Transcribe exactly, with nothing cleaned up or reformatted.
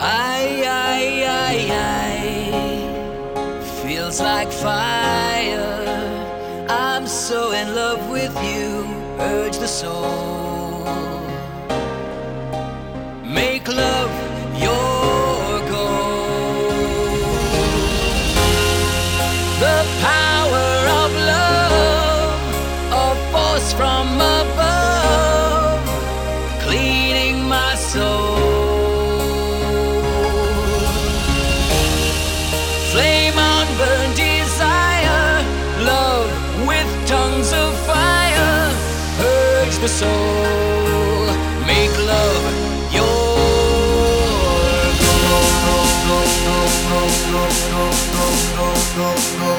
I, I, I, I feels like fire. I'm so in love with you, urge the soul. Make love your goal. The power of love, a force from above, cleaning my soul. Flame on burn desire, love with tongues of fire, purge the soul, make love your goal.